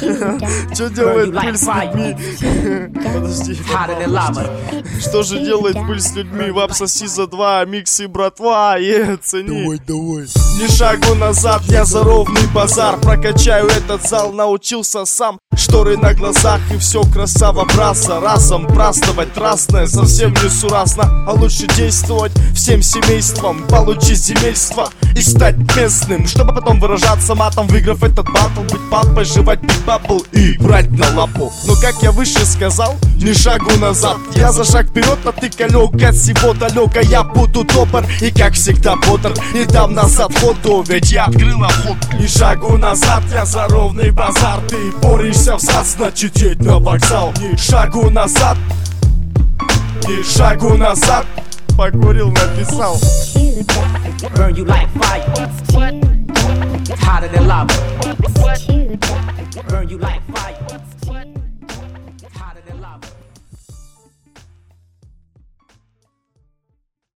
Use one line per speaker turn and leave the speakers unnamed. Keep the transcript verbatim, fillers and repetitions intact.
Что делает пыль с людьми? Подожди. Что же делает пыль с людьми? Вап соси за два, микс и братва, е, цени.
Давай, давай.
Ни шагу назад, я за ровный базар. Прокачаю этот зал, научился сам. Шторы на глазах и все красава браться. Разом праздновать разное совсем не суразно. А лучше действовать всем семейством, получить земельство и стать местным, чтобы потом выражаться матом, выиграв этот батл. Быть папой, жевать биг бабл и брать на лапу. Но как я выше сказал, ни шагу назад, я за шаг вперед, а ты калек от всего далека. Я буду добр и как всегда бодр. Не дам назад ходу, ведь я открыл охоту. Ни шагу назад, я за ровный базар. Ты борешься взад, значит едь на вокзал. Ни шагу назад, ни шагу назад. Покурил, написал.
Burn you like fire. Hotter than lava. Burn you like fire.